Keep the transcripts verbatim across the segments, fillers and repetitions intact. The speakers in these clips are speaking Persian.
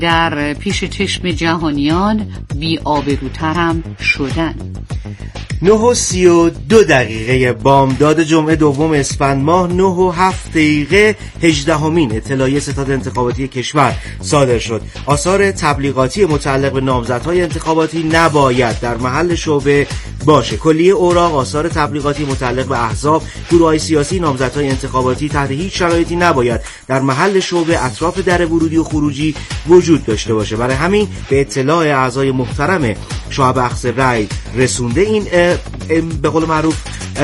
در پیش چشم جهانیان بی آبروتر هم شدن. نه و سی و دو دقیقه بامداد جمعه دوم اسفند ماه، نه و هفت دقیقه هجدهمین اطلاعیه ستاد انتخاباتی کشور صادر شد. آثار تبلیغاتی متعلق به نامزدهای انتخاباتی نباید در محل شعبه باشه. کلیه اوراق آثار تبلیغاتی متعلق به احزاب، گروه‌های سیاسی، نامزدهای انتخاباتی تحت هیچ شرایطی نباید در محل شعبه اطراف در ورودی و خروجی وجود داشته باشه. برای همین به اطلاع اعضای محترم شعب اخذ رأی رسونده این به قول معروف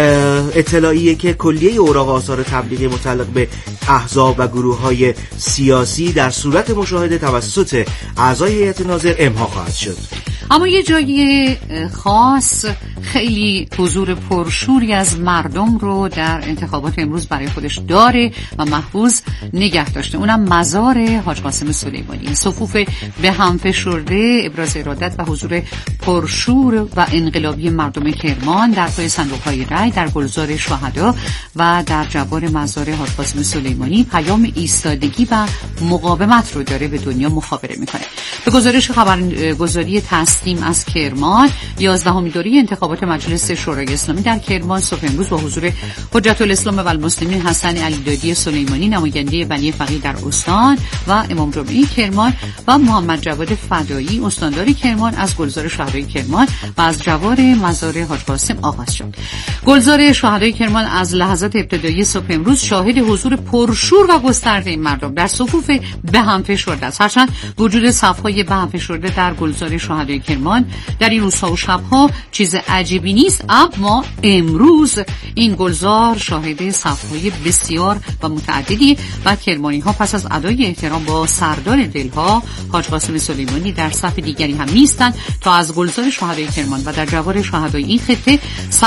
اطلاعیه که کلیه اوراق آثار تبلیغی متعلق به احزاب و گروه‌های سیاسی در صورت مشاهده توسط اعضای هیئت ناظر امضا خواهد شد. اما یه جای خاص خیلی حضور پرشوری از مردم رو در انتخابات امروز برای خودش داره و محفوظ نگه داشته، اونم مزار حاج قاسم سلیمانی. صفوف به هم فشرده ابراز ارادت و حضور پرشور و انقلابی مردم کرمان در پای صندوق‌های رای در گلزار شهدا و در جوار مزار حاج قاسم سلیمانی پیام ایستادگی و مقاومت رو داره به دنیا مخابره میکنه. به گزارش خبرگزاری تسنیم از کرمان، یازدهمین دوره انتخابات مجلس شورای اسلامی در کرمان صبح امروز با حضور حجت الاسلام و المسلمین حسن علیدادی سلیمانی، نماینده بنی فقیه در استان و امام جمعه کرمان و محمد جواد فدایی استاندار کرمان از گلزار شهدای کرمان و از جوار مزار حاج قاسم آغاز شد. گلزار شهدای کرمان از لحظات ابتدایی صبح امروز شاهد حضور پرشور و گسترده مردم در صفوف به هم فشرده است. هرچند وجود صف‌های به هم فشرده در گلزار شهدای کرمان در این روزها و شبها چیز عجیبی نیست، اما امروز این گلزار شاهد صف‌های بسیار و متعددی و کرمانی ها پس از ادای احترام با سردار دلها حاج قاسم سلیمانی در صف دیگری هم نیستند تا از گلزار شهدای کرمان و در جوار شهدای این خطه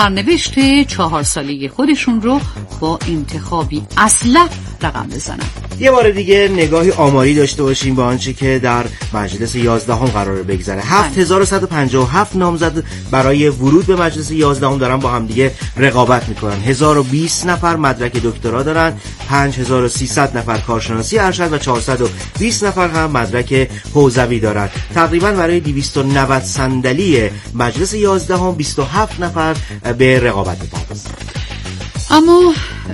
سرنوشت چهار ساله خودشون رو با انتخابی اصلح رقم بزنن. یه بار دیگه نگاهی آماری داشته باشیم با آنچه که در مجلس یازدهم قراره بگذره. هفت هزار و صد و پنجاه و هفت نامزد برای ورود به مجلس یازدهم دارن با هم دیگه رقابت میکنن. هزار و بیست نفر مدرک دکترا دارن، پنج هزار و سیصد نفر کارشناسی ارشد و چهارصد و بیست نفر هم مدرک حوزوی دارن. تقریبا برای دویست و نود صندلی مجلس یازدهم بیست و هفت نفر به رقابت پرداختن. اما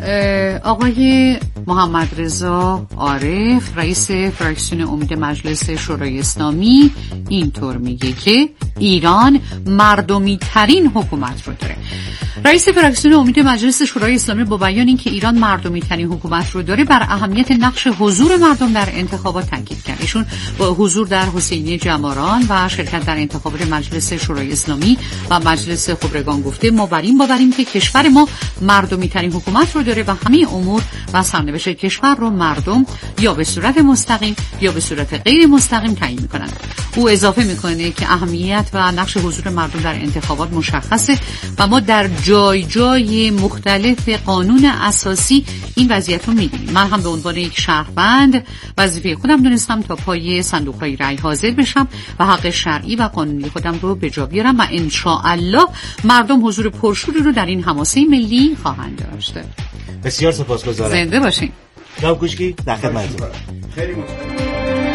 آقای محمد رضا عارف رئیس فراکسیون امید مجلس شورای اسلامی اینطور میگه که ایران مردمی ترین حکومت رو داره. رئیس فراکسیون امید مجلس شورای اسلامی با بیان اینکه ایران مردمی ترین حکومت رو داره بر اهمیت نقش حضور مردم در انتخابات تاکید کرد. ایشون با حضور در حسینیه جماران و شرکت در انتخابات مجلس شورای اسلامی و مجلس خبرگان گفته ما بر این باوریم که کشور ما مردمی ترین حکومت رو داره و همه امور و سرنوشت کشور رو مردم یا به صورت مستقیم یا به صورت غیر مستقیم تعیین میکنند. او اضافه میکنه که اهمیت و نقش حضور مردم در انتخابات مشخصه و ما در جای جای مختلف قانون اساسی این وضعیت رو می‌بینیم. من هم به عنوان یک شهروند وظیفه خودم دونستم تا پای صندوق‌های رای حاضر بشم و حق شرعی و قانونی خودم رو به جا بیارم و ان شاء الله مردم حضور پرشوری رو در این حماسه ملی خواهند داشت. بسیار سپاسگزارم. زنده باشین. جناب کوچکی در خدمتتون. خیلی متشکرم.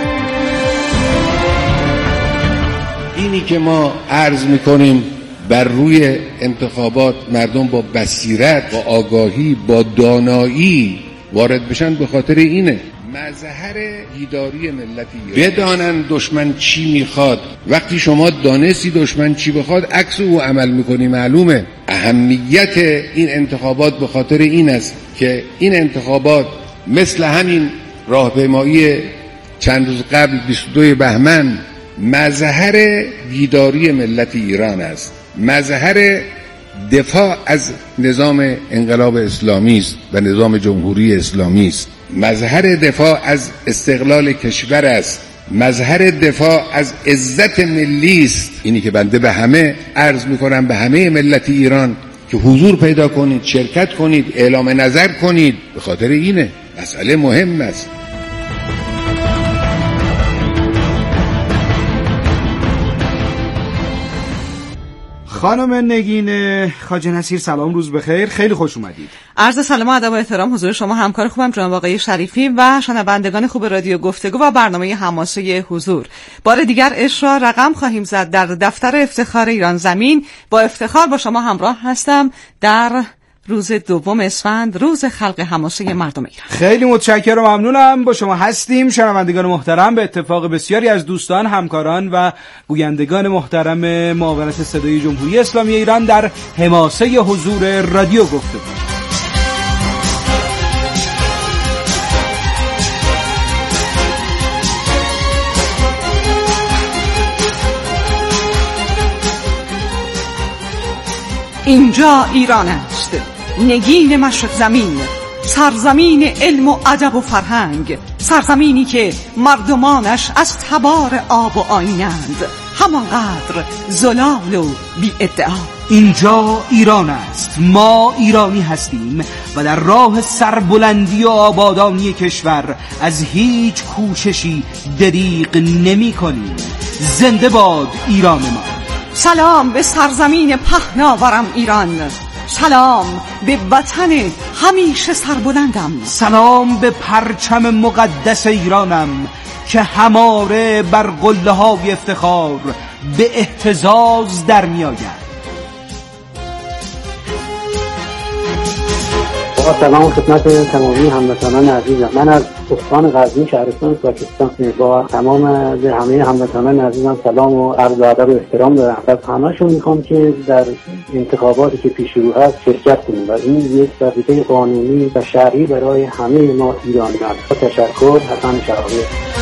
اینی که ما عرض می‌کنیم بر روی انتخابات مردم با بصیرت، با آگاهی، با دانایی وارد بشن به خاطر اینه. مظهر بیداری ملت ایران بدانن دشمن چی میخواد. وقتی شما دانستی دشمن چی بخواد عکس او عمل میکنی معلومه. اهمیت این انتخابات به خاطر این است که این انتخابات مثل همین راهپیمایی چند روز قبل بیست و دوم بهمن مظهر بیداری ملت ایران است، مظهر دفاع از نظام انقلاب اسلامی است و نظام جمهوری اسلامی است، مظهر دفاع از استقلال کشور است، مظهر دفاع از عزت ملی است. اینی که بنده به همه عرض میکنم، به همه ملت ایران که حضور پیدا کنید، شرکت کنید، اعلام نظر کنید. به خاطر اینه مسئله مهم است. خانم نگین خواجه نصیر سلام، روز بخیر، خیلی خوش اومدید. عرض سلام و ادب و احترام حضور شما همکار خوبم جناب آقای شریفی و شنوندگان خوب رادیو گفتگو و برنامه حماسه حضور. بار دیگر اشرا رقم خواهیم زد در دفتر افتخار ایران زمین. با افتخار با شما همراه هستم در روز دوم اسفند، روز خلق حماسه مردم ایران. خیلی متشکرم و ممنونم با شما هستیم. شنوندگان محترم، به اتفاق بسیاری از دوستان، همکاران و گویندگان محترم معاونت صدای جمهوری اسلامی ایران در حماسه حضور رادیو گفتگو. اینجا ایران است، نگین مشرق زمین، سرزمین علم و ادب و فرهنگ، سرزمینی که مردمانش از تبار آب و آیینند، همانقدر زلال و بی ادعا. اینجا ایران است، ما ایرانی هستیم و در راه سربلندی و آبادانی کشور از هیچ کوششی دریغ نمی کنیم. زنده باد ایران ما. سلام به سرزمین پهناورم ایران، سلام به وطن همیشه سربلندم، سلام به پرچم مقدس ایرانم که هماره بر قله های افتخار به اهتزاز در می آید. سلام خدمت تمامی هموطنان عزیزم. من از استان غزنی شهرستان پاکستان با تمام همه هموطنان عزیزم سلام و عرض ادب و احترام دارم. از همه‌شون میخوام که در انتخاباتی که پیش رو هست شرکت کنیم و این یک وظیفه قانونی و شرعی برای همه ما ایرانیان است. تشکر. حسن شراقی.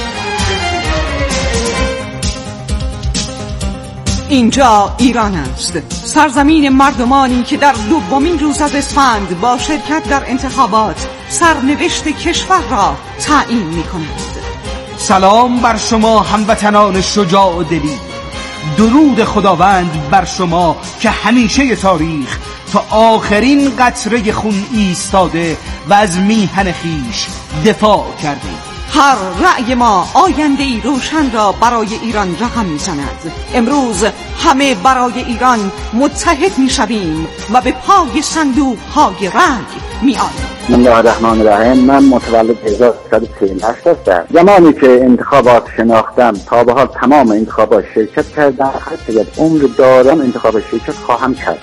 اینجا ایران است، سرزمین مردمانی که در دومین روز از اسفند با شرکت در انتخابات سرنوشت کشور را تعیین می‌کنند. سلام بر شما هموطنان شجاع و دلیر، درود خداوند بر شما که همیشه تاریخ تا آخرین قطره خون ایستاده و از میهن خیش دفاع کرده. هر رأی ما آینده ای روشن را برای ایران رقم می‌زند. امروز همه برای ایران متحد می‌شویم و به پای صندوق های رأی می‌آییم. بسم الله الرحمن الرحیم. من متولد هزار و سیصد و چهل و هشت هستم. زمانی که انتخابات شناختم تا به حال تمام انتخابات شرکت کردم. هر عمر دارم انتخابات شرکت خواهم کرد.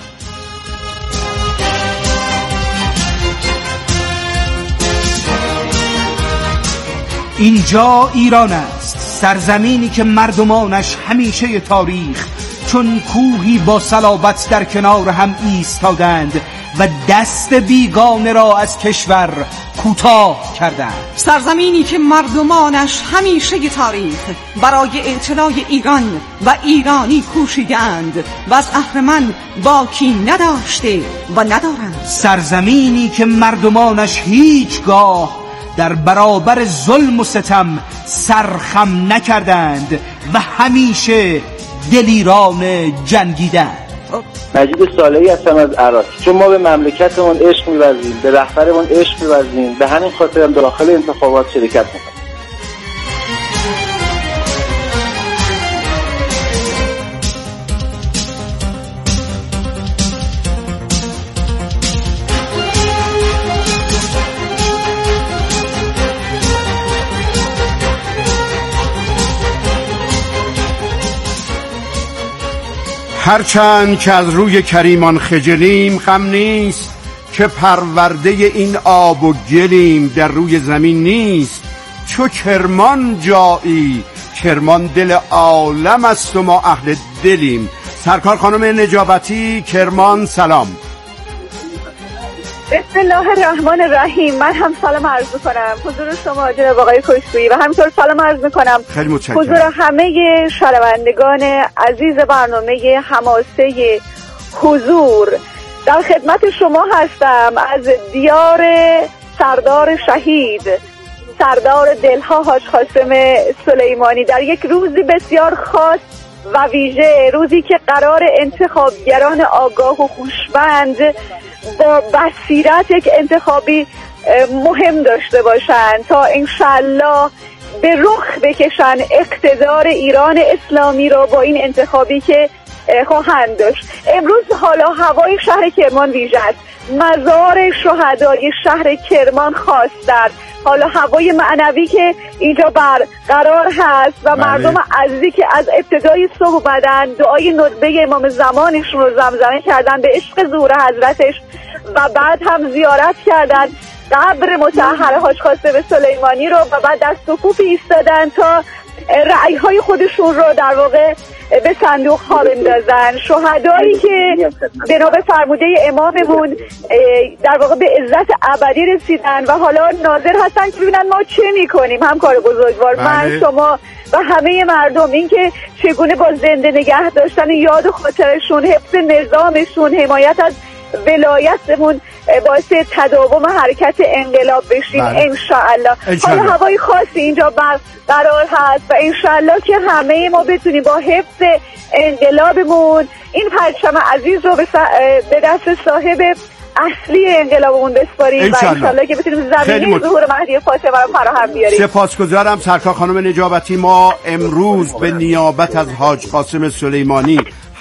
اینجا ایران است، سرزمینی که مردمانش همیشه تاریخ چون کوهی با صلابت در کنار هم ایستادند و دست بیگانه را از کشور کوتاه کردند. سرزمینی که مردمانش همیشه تاریخ برای اطلاع ایران و ایرانی کوشیدند و از اهرمن باکی نداشته و ندارند. سرزمینی که مردمانش هیچگاه در برابر ظلم و ستم سرخم نکردند و همیشه دلیران جنگیدند. مجید صالحی هستم از عراق. چون ما به مملکتمون عشق می‌ورزیم، به رهبرمون عشق می‌ورزیم، به همین خاطر هم داخل انتخابات شرکت می‌کنیم. هرچند که از روی کریمان خجلیم، غم نیست که پرورده این آب و گلیم. در روی زمین نیست چو کرمان جایی، کرمان دل عالم است و ما اهل دلیم. سرکار خانم نجابتی، کرمان، سلام. بسم الله الرحمن الرحیم. من هم سلام عرض می‌کنم حضور شما جناب آقای کشکویی و همینطور سلام عرض می‌کنم حضور همه شنوندگان عزیز برنامه حماسه حضور. در خدمت شما هستم از دیار سردار شهید، سردار دلها حاج قاسم سلیمانی، در یک روزی بسیار خاص و ویژه، روزی که قرار انتخابگران آگاه و هوشمند با بصیرت یک انتخابی مهم داشته باشند تا انشالله به رخ بکشن اقتدار ایران اسلامی رو با این انتخابی که خواهند داشت. امروز حالا هوای شهر کرمان ویژه است. مزار شهدای شهر کرمان خواستند. حالا هوای معنوی که اینجا برقرار هست و بله. مردم عزیزی که از ابتدای صبح اومدن دعای ندبه امام زمانشون رو زمزمه کردن به عشق ظهور حضرتش و بعد هم زیارت کردن قبر مطهر حاج قاسم سلیمانی رو و بعد دست و کوفی ایستادن تا رأی های خودشون رو در واقع به صندوق ها بندازن. شهدایی که بنا به فرموده اماممون در واقع به عزت ابدی رسیدن و حالا ناظر هستن که ببینن ما چه میکنیم. همکار بزرگوار بله. من شما و همه مردم این که چگونه با زنده نگه داشتن یاد خاطرشون، حفظ نظامشون، حمایت از ولایتمون باعث تداوم حرکت انقلاب بشیم انشاءالله. حالا هوای خاصی اینجا برقرار هست و انشاءالله که همه ما بتونیم با حفظ انقلابمون این پرچم عزیز رو به دست صاحب اصلی انقلابمون بسپاریم و انشاءالله که بتونیم زمینه ظهور مهدی فاطمه رو فراهم بیاریم. سپاسگزارم سرکار خانم نجابتی. ما امروز به نیابت از حاج قاسم سلیمانی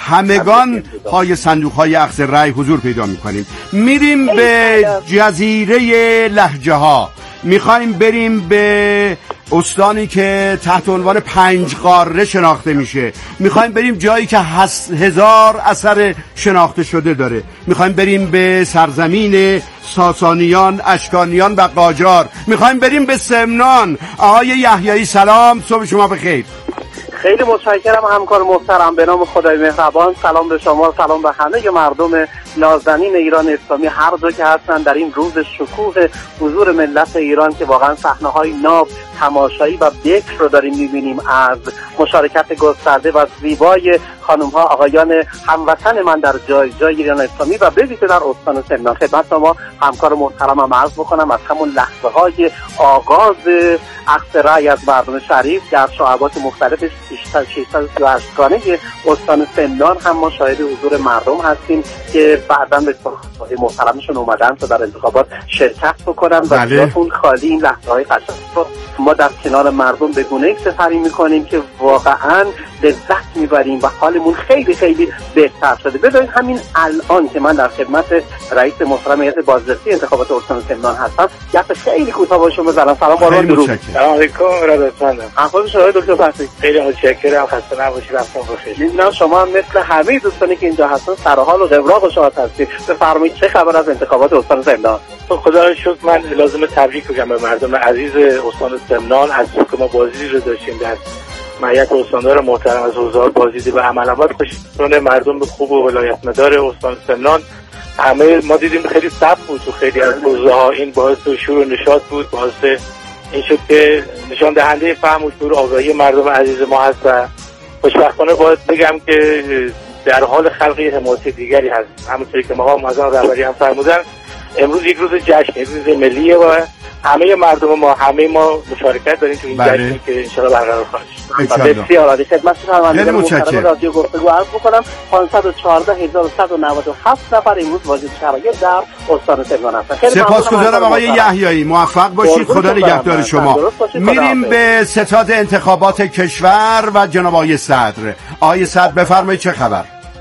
همگان پای صندوق های اخذ رأی حضور پیدا میکنیم. میریم به جزیره لهجه ها، میخوایم بریم به استانی که تحت عنوان پنج قاره شناخته میشه، میخوایم بریم جایی که هزار اثر شناخته شده داره، میخوایم بریم به سرزمین ساسانیان، اشکانیان و قاجار، میخوایم بریم به سمنان. آقای یحیایی سلام، صبح شما بخیر. خیلی متشکرم همکار محترم، به نام خدای مهربان. سلام به شما، سلام به همه مردم نازنین ایران اسلامی هر جا که هستن در این روز شکوه حضور ملت ایران که واقعا صحنه‌های ناب، تماشایی و بکر رو داریم می‌بینیم از مشارکت گسترده و زیبای خانم‌ها آقایان هموطن من در جای جای ایران اسلامی و به ویژه در استان سمنان. خدمت شما همکار محترمم عرض بکنم از همون لحظه‌های آغاز اخذ رأی از مردم شریف در شعبات مختلف ششصد و سی و هشت گانه استان سمنان هم ما شاهد حضور مردم هستیم که بعداً به صحبت محترمشون اومدن تا در انتخابات شرکت بکنن و جاتون خالی. این لحظه‌های قشنگ رو ما در کنار مردم به گونه‌ای سپری می‌کنیم که واقعاً لذت می‌بریم و حالمون خیلی خیلی بهتر شده. ببینید همین الان که من در خدمت رئیس محترم هیئت بازرسی انتخابات استان سمنان هستم، گپ خیلی کوتاه با شما بزنم. سلام قربان درود. سلام علیکم ارادتمندم. احوال شما دکتر فصیح؟ خیلی متشکرم، خسته نباشید، وقتتون بخیر. می‌دونم شما هم مثل همه دوستانی که اینجا هستن سر حال و قبراق و شاد هستید. بفرمایید چه خبر از انتخابات استان سمنان؟ خدا رو شکر من لازم تبریک بگم به مردم عزیز استان سمنان از که ما بازی رو داشتیم در مهیت استاندار محترم از حضار بازدید و عمل آباد خوشبختانه مردم به خوب و ولایت مدار استان سمنان همه ما دیدیم خیلی صبر بود و خیلی از حوزه ها. این باعث شور و نشاط بود، باعث این شد که نشان دهنده فهم و شعور آگاهی مردم عزیز ما هست و خوشبختانه باید بگم که در حال خلق حمایت دیگری هست. همونطوری که مقام معظم رهبری هم فرمودن امروز یک روز جشن، یک روز ملیه و همه مردم ما همه ما مشارکت داریم تو این جشنی که ان شاءالله برقرار خواهد شد. بسیار عالی. خدمت شنوندگان محترم رادیو گفتگو عرض می‌کنم پانصد و چهارده هزار و صد و نود و هفت نفر امروز واجد شرایط در استان تهران هستند. سپاسگزارم آقای یحیایی، موفق باشید، خدا نگهدار شما. میریم به ستاد انتخابات کشور و جناب آقای صدر. آقای صدر بفرمایید چه خبر؟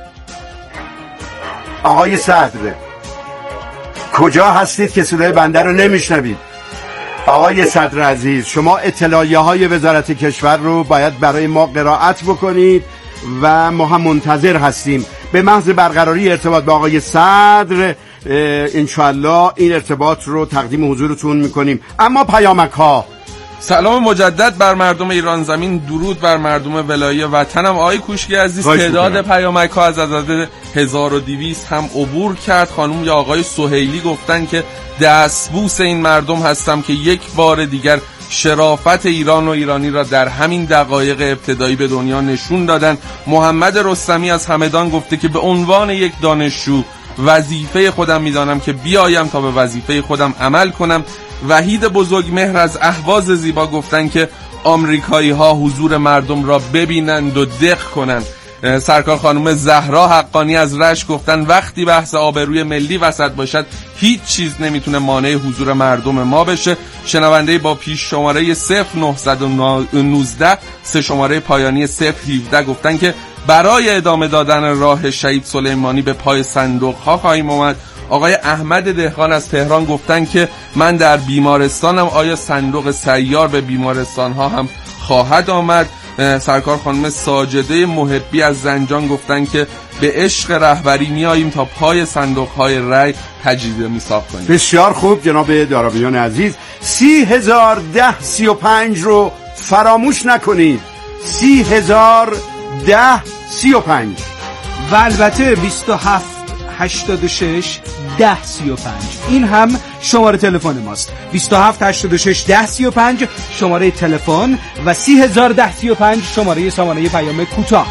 آقای صدر کجا هستید که صدای بنده رو نمیشنوید؟ آقای صدر عزیز شما اطلاعیه های وزارت کشور رو باید برای ما قرائت بکنید و ما هم منتظر هستیم. به محض برقراری ارتباط با آقای صدر انشاءالله این ارتباط رو تقدیم حضورتون میکنیم. اما پیامک ها. سلام مجدد بر مردم ایران زمین، درود بر مردم ولایه وطنم. آقای کوشکی عزیز تعداد پیامک ها از عدد هزار و دویست هم عبور کرد. خانم یا آقای سهیلی گفتن که دستبوس این مردم هستم که یک بار دیگر شرافت ایران و ایرانی را در همین دقایق ابتدایی به دنیا نشون دادن. محمد رستمی از همدان گفته که به عنوان یک دانشجو وظیفه خودم میدانم که بیایم تا به وظیفه خودم عمل کنم. وحید بزرگمهر از اهواز زیبا گفتن که آمریکایی ها حضور مردم را ببینند و دق کنند. سرکار خانم زهرا حقانی از رشت گفتن وقتی بحث آبروی ملی وسط باشد هیچ چیز نمیتونه مانع حضور مردم ما بشه. شنونده با پیش شماره صفر نهصد و نوزده سه شماره پایانی صفر هفده گفتن که برای ادامه دادن راه شهید سلیمانی به پای صندوق ها خواهیم اومد. آقای احمد دهقان از تهران گفتن که من در بیمارستانم، آیا صندوق سیار به بیمارستان ها هم خواهد آمد؟ سرکار خانم ساجده محبی از زنجان گفتن که به عشق رهبری میاییم تا پای صندوق های رای تجدید میثاق کنیم. بسیار خوب جناب داراویان عزیز، سی هزار ده سی و پنج رو فراموش نکنید. سی هزار ده سی و پنج و البته بیست و هفت هشتاد و شش ده سی و پنج این هم شماره تلفن ماست. بیست و هفت هشتاد و شش ده سی و پنج شماره تلفن و سی هزار ده سی و پنج شماره سامانه پیام کوتاه.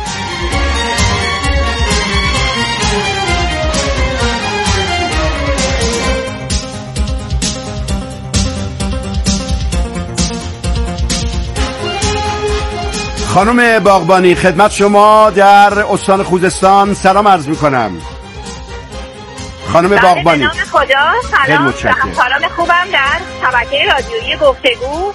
خانم باغبانی خدمت شما در استان خوزستان سلام عرض میکنم. خانم باغبانی به نام خدا سلام به همکاران خوبم در شبکه رادیویی گفتگو.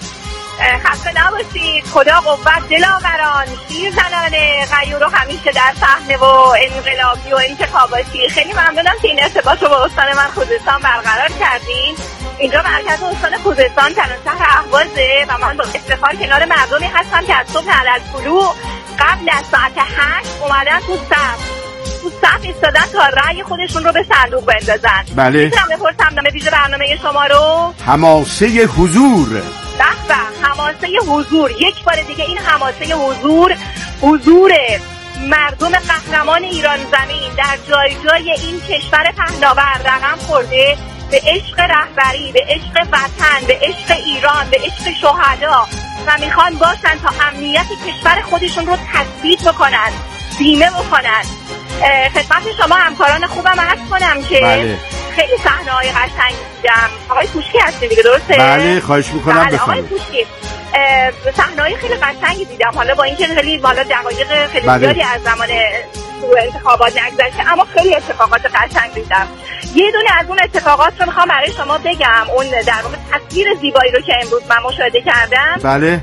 خسته نباشید. خدا قوت دلاوران، شیر زنانه غیور رو همیشه در صحنه و انقلابی و انتخاباتی. خیلی ممنونم که این ارتباط رو با استان من خوزستان برقرار کردین. اینجا مرکز استان خوزستان تنها شهر اهوازه و من با افتخار کنار مردمی هستم که از صبح علالطلوع قبل از ساعت هشت اومدن تو صف تو صف ایستادن تا رأی خودشون رو به صندوق بندازن. بله. میتونم بپرسم نام ویژه برنامه شما رو؟ حماسه حضور. به به، حماسه حضور. یک بار دیگه این حماسه حضور، حضور مردم قهرمان ایران زمین در جای جای این کشور پهناور رقم خورده به عشق رهبری، به عشق وطن، به عشق ایران، به عشق شهدا و میخوان باشن تا امنیت کشور خودشون رو تثبیت بکنن، بیمه بکنن. خدمت شما همکاران خوبم عرض کنم که بله. خیلی صحنه‌های قشنگی دیدم. آقای کوشکی هستین دیگه، درسته؟ بله خواهش میکنم بله. آقای کوشکی صحنه‌های خیلی قشنگی دیدم، حالا با اینکه خیلی بالا دقایق خیلی بله. زیادی از زمان انتخابات نگذشته اما خیلی اتفاقات قشنگ دیدم. یه دونه از اون اتفاقات رو میخوام برای شما بگم. اون در واقع تصویر زیبایی رو که امروز من مشاهده کردم، بله.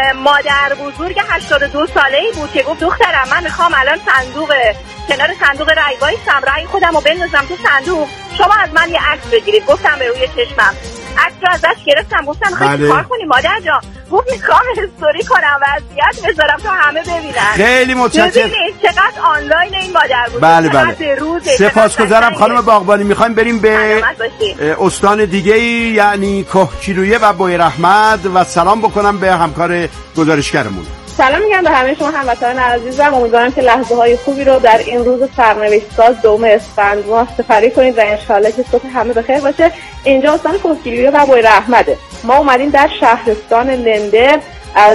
مادر بزرگ هشتاد و دو ساله‌ای بود که گفت دخترم من میخوام الان صندوق کنار صندوق رای وایسم، رای خودم رو بندازم تو صندوق، شما از من یه عکس بگیرید. گفتم به روی چشمم، عکس رو ازش گرفتم، گفتم میخوای بله. چیکار کنی مادر جان؟ گفت میخوام استوری کنم، وضعیت بذارم تا همه ببینن. خیلی متشکرم. ببینید چقدر آنلاین این مادر بود. بله بله. سپاسگزارم خانم باغبانی. میخوایم بریم به استان دیگه ای یعنی کهگیلویه و بوی رحمت و سلام بکنم به همکار گزارشگرمون. سلام میگم به همه شما هموطنان عزیزم. امیدوارم که لحظه های خوبی رو در این روز سرنوشت ساز دوم اسفند ماه سپری کنید و انشالله که صبح همه بخیر باشه. اینجا استان کهگیلویه و بوی رحمته. ما اومدیم در شهرستان لنده از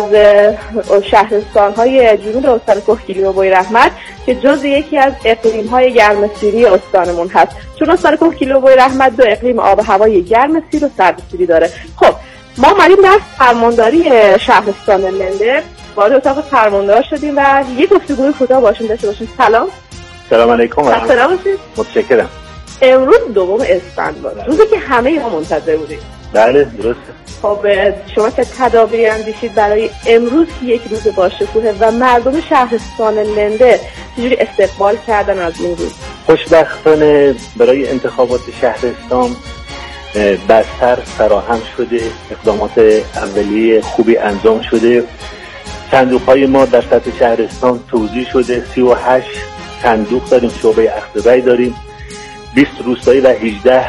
شهرستان‌های جنوب استان کهگیلویه و بوی رحمت که جزء یکی از اقلیم‌های گرمسیری استانمون هست، چون استان کهگیلویه و بوی رحمت دو اقلیم آب و هوای گرمسیر و سردسیری داره. خب ما اومدیم در فرمانداری شهرستان لنده، وارد اتاق فرماندار شدیم و یک گفتگوی کوتاه باشون داشته باشیم. سلام. سلام علیکم. سلام باشید. متشکرم. امروز دوم اسفند بود، روزی که همه ما منتظر بودیم. بله درسته. خب شما چه تدابیری اندیشید برای امروز که یک روز باشکوهه و مردم شهرستان لنده چجوری استقبال کردن از این روز؟ خوشبختانه برای انتخابات شهرستان بستر فراهم شده، اقدامات اولیه خوبی انجام شده. صندوق‌های ما در سطح شهرستان توزیع شده. سی و هشت صندوق داریم، شعبه اخذ رای داریم، بیست روستایی و هجده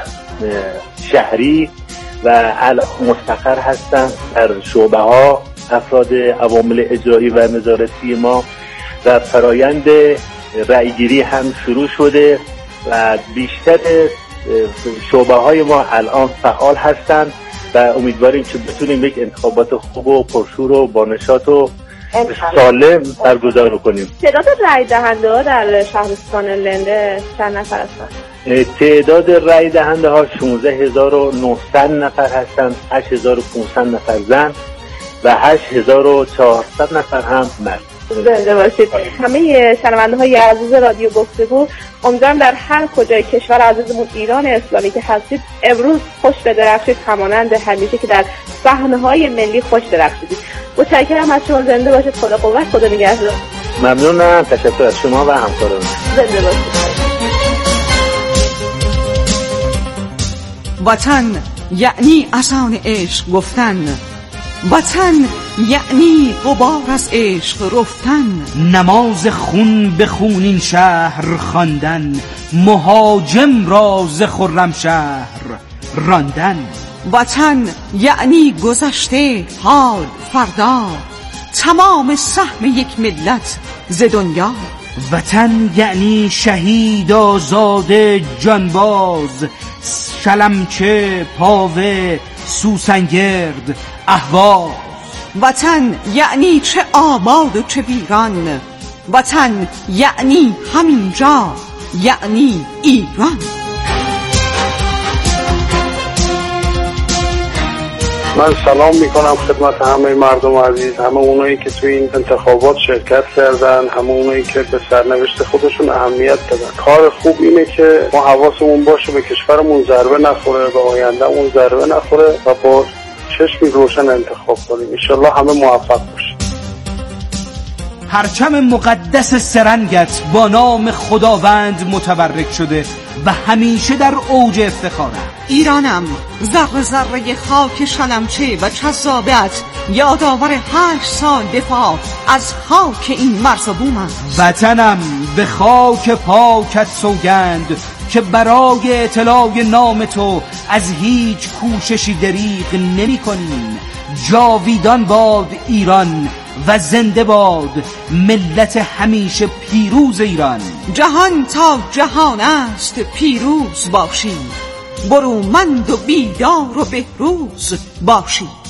شهری و الان مستقر هستن در شعبه ها افراد عوامل اجرایی و نظارتی ما و فرایند رایگیری هم شروع شده و بیشتر شعبه های ما الان فعال هستند و امیدواریم که بتونیم یک انتخابات خوب و پرشور و با نشاط و سالم برگزار کنیم. تعداد رای دهنده ها در شهرستان لنده چند نفر هستند؟ تعداد رای دهنده ها شانزده هزار و نهصد نفر هستند، هشت هزار و پانصد نفر زن و هشت هزار و چهارصد نفر هم مرد. زنده باشید. همه شنونده های عزیز رادیو گفتگو، امیدوارم در هر کجای کشور عزیزمون ایران اسلامی که هستید امروز خوش بدرخشید، همانند همیشه که در صحنه های ملی خوش درخشیدید. متشکرم از شما. زنده باشید. خدا قوت، خدا نگهدار. ممنونم. تشکر از شما و همکاران. زنده باشید. وطن یعنی اذان عشق گفتن، وطن یعنی غبار از عشق رفتن، نماز خون به خونین شهر خواندن، مهاجم را ز خرمشهر راندن. وطن یعنی گذشته، حال، فردا، تمام سهم یک ملت ز دنیا. وطن یعنی شهید آزاده جانباز، شلمچه، پاوه، سوسنگرد، اهواز. وطن یعنی چه آباد و چه ویران، وطن یعنی همینجا، یعنی ایران. من سلام میکنم خدمت همه مردم عزیز، همه اونایی که توی این انتخابات شرکت کردن، همه اونایی که به سرنوشت خودشون اهمیت دادن. کار خوب اینه که ما حواسمون باشه به کشورمون ضربه نخوره، به آیندهمون ضربه نخوره و با چشمی روشن انتخاب کنیم. انشالله همه موفق باشیم. پرچم مقدس سرنگت با نام خداوند متبرک شده و همیشه در اوج افتخاره. ایرانم ذره ذره خاک شلمچه و چذابت یادآور هشت سال دفاع از خاک این مرز و بوم است. وطنم به خاک پاکت سوگند که برای اطلاع نام تو از هیچ کوششی دریغ نمی کنیم. جاویدان باد ایران و زنده باد ملت همیشه پیروز ایران. جهان تا جهان است پیروز باشید، برومند و بیدار و بهروز باشید.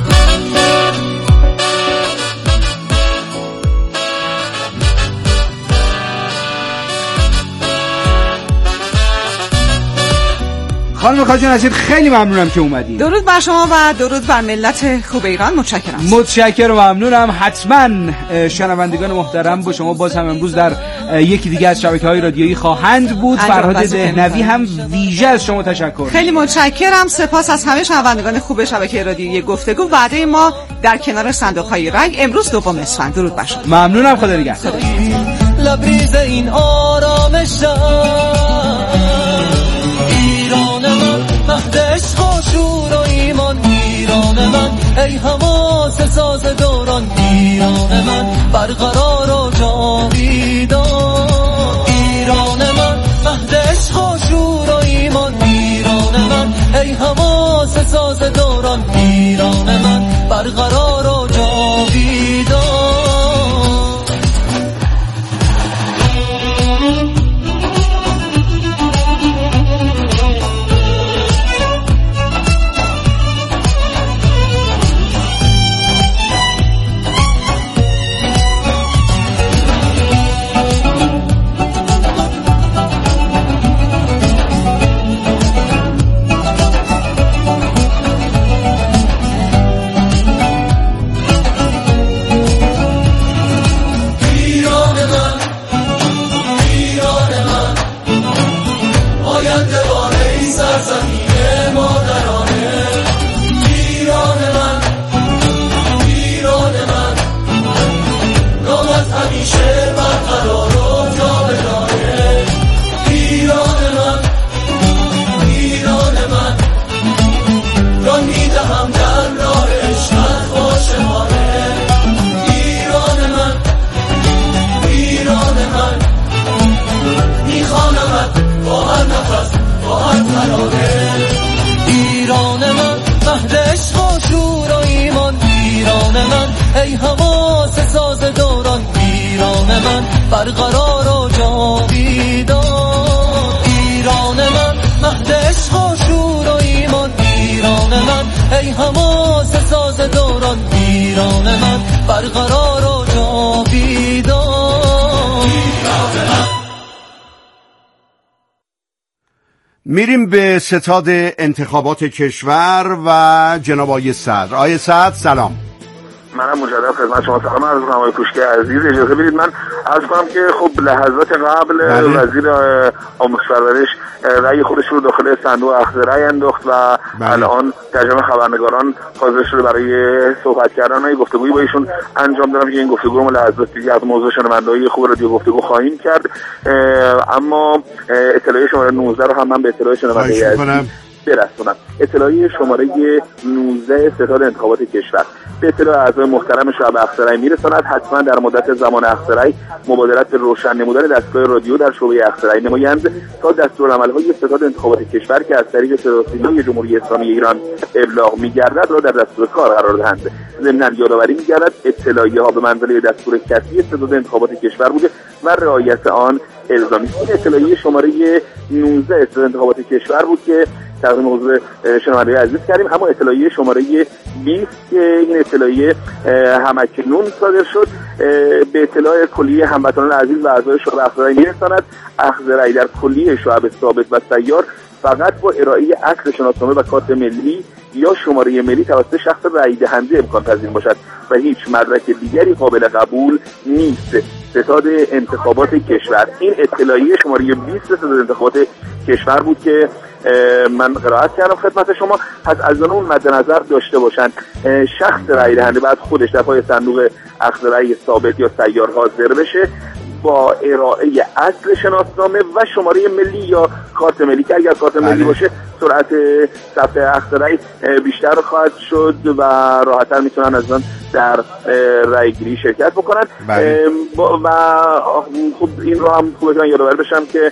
خانم خاجان عزیز خیلی ممنونم که اومدید. درود بر شما و درود بر ملت خوب ایران. متشکرم. متشکرم و ممنونم. حتما شنوندگان محترم با شما باز هم امروز در یکی دیگه از شبکه‌های رادیویی خواهند بود. فرهاد دهنوی هم ویژه از شما تشکر. خیلی متشکرم. سپاس از همه شنوندگان خوب شبکه رادیویی گفتگو. وعده ما در کنار صندوق‌های رای امروز دوم اسفند. درود بر شما. ممنونم. خدا نگهدار. لبریز این آرامش ایران من، مهد عشق و شور و ایمان ایران من، ای حماس ساز دوران ایران من، برقرار و جاویدان ایران من، مهد عشق و شور و ایمان ایران من، ای حماس ساز دوران ایران من، برقرار و جاویدان. ای حواس ساز دوران ایران من، برقرار و جاویدان ایران من، مهد عشق و شور و ایمان ایران من، ای حواس ساز دوران ایران من، برقرار و جاویدان ایران من. میریم به ستاد انتخابات کشور و جناب آقای صدر. آقای صدر سلام. منم مجدد خدمت شما سلام عرض می‌کنم آقای کوشکی عزیز. اجازه بدید من عرض کنم که خب لحظات قبل بله. وزیر آموزش پرورش رأی خودش رو داخل صندوق اخذ رأی انداخت و بله. الان در جمع خبرنگاران حاضر شده برای صحبت کردن و گفتگویی با ایشون انجام دادم که این گفتگو رو لحظات دیگه از موضوع شنونده‌های خوب رادیو گفتگو خواهیم کرد. اما اطلاعیه شماره نوزده رو هم من به اطلاع شنونده‌های عزیز برسونم. اطلاعیه شماره نوزده ستاد انتخابات کشور به اطلاع اعضای محترم شعب اخضرای میرساند حتما در مدت زمان اخضرای مبادرت به روشن نمودن دستگاه رادیو در شعبه اخضرای نمایند تا دستورالعمل‌های ستاد انتخابات کشور که از طریق صداوسیمای جمهوری اسلامی ایران ابلاغ می‌گردد را در دستور کار قرار دهند. ضمن یادآوری می‌گردد اطلاعیه‌ها به منزله دستور کسی ستاد انتخابات کشور بوده و رعایت آن الزامی است. اطلاعیه شماره نوزده ستاد انتخابات کشور بود که تقدیم موضوع شنونده عزیز کردیم. اما اطلاعیه شماره بیست که این اطلاعیه همکنون صادر شد به اطلاع کلی هموطنان عزیز و اعضای شعب اخضرای میرساند اخذ رأی در کلی شعب ثابت و سیار فقط با ارائه عکس شناسنامه و کارت ملی یا شماره ملی توسط شخص رأی دهنده امکان پذیر باشد و هیچ مدرک دیگری قابل قبول نیست. ستاد انتخابات کشور. این اطلاعیه شماره بیست ستاد انتخابات کشور بود که من قرائت کردم خدمت شما. پس از اون مد نظر داشته باشند شخص رأی دهنده بعد خودش در پای صندوق اخذ رأی ثابت یا سیار حاضر بشه با ارائه اصل شناسنامه و شماره ملی یا کارت ملی که اگر کارت ملی باشه سرعت صفحه اخذ رأی بیشتر خواهد شد و راحت‌تر میتونن از آن در رأی گیری شرکت بکنن. و خب این رو هم خوبه یادآور بشم که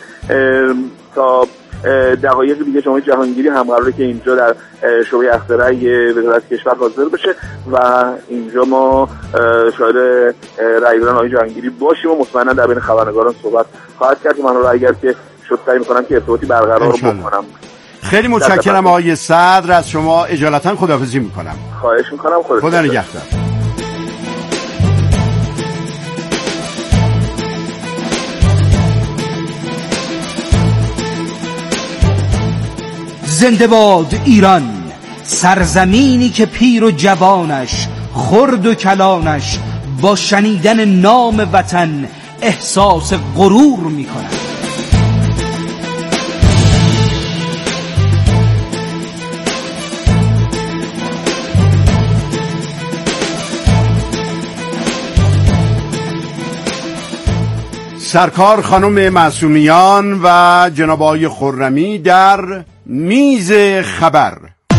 تا دقایق دیگه جامعه جهانگیری هم قراره که اینجا در شعبه اخذ رأی وزارت کشور حاضر بشه و اینجا ما شاهد رأی دادن آقای جهانگیری باشیم و مطمئنا در بین خبرنگاران صحبت خواهد کرد که من رو اگر که شد سعی می‌کنم که ارتباطی برقرار بکنم. خیلی متشکرم آقای صدر، از شما اجالتا خداحافظی می‌کنم. خواهش می‌کنم. خدا نگهدار. زنده باد ایران، سرزمینی که پیر و جوانش خرد و کلانش با شنیدن نام وطن احساس غرور می کند. سرکار خانم معصومیان و جناب آقای خرمی در میز خبر.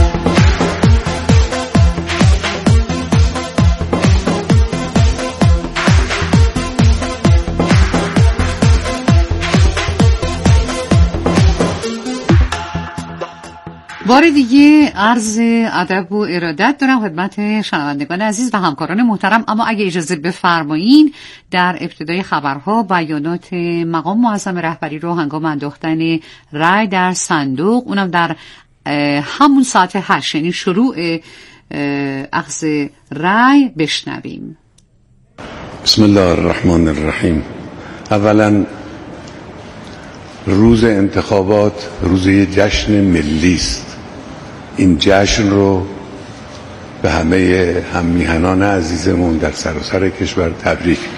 بار دیگه عرض ادب و ارادت دارم خدمت شنوندگان عزیز و همکاران محترم. اما اگه اجازه بفرمایین در ابتدای خبرها بیانات مقام معظم رهبری رو هنگام انداختن رأی در صندوق، اونم در همون ساعت هشت یعنی شروع اخذ رأی بشنویم. بسم الله الرحمن الرحیم. اولا روز انتخابات روز جشن ملی است. این جشن رو به همه هم میهنان عزیزمون در سراسر کشور تبریک میگم.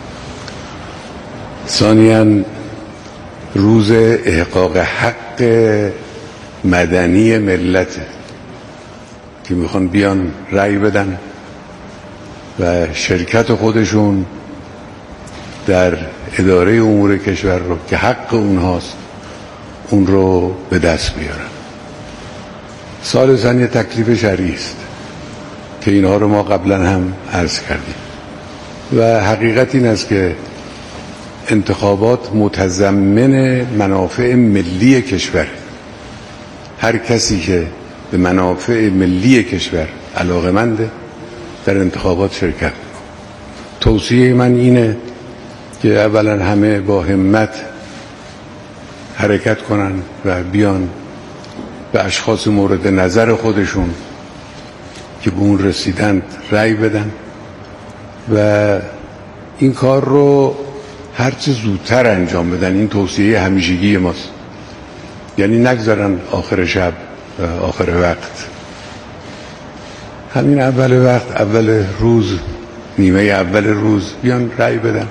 ثانیاً روز احقاق حق مدنی ملت که میخوان بیان رأی بدن و شرکت خودشون در اداره امور کشور رو که حق اونهاست اون رو به دست بیارن. ثالثاً یه تکلیف شرعی است که اینها رو ما قبلا هم عرض کردیم و حقیقت این است که انتخابات متضمن منافع ملی کشور. هر کسی که به منافع ملی کشور علاقه‌منده در انتخابات شرکت می‌کنه. توصیه من اینه که اولا همه با همت حرکت کنن و بیان به اشخاص مورد نظر خودشون که به اون رسیدند رأی بدن و این کار رو هرچه زودتر انجام بدن. این توصیه همیشگی ماست، یعنی نگذارن آخر شب آخر وقت همین اول وقت، اول روز، نیمه اول روز بیان رأی بدن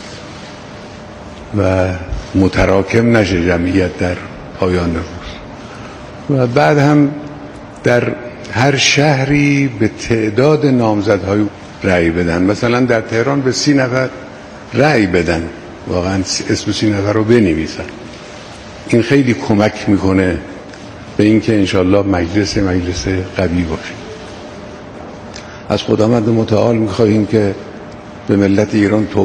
و متراکم نشه جمعیت در پایان روز، و بعد هم در هر شهری به تعداد نامزدهای رأی بدن. مثلا در تهران به سی نفر رأی بدن، واقعا اسم سی نفر رو بنویسن. این خیلی کمک میکنه به اینکه انشالله مجلس مجلس قوی باشه. از خداوند متعال میخواهیم که به ملت ایران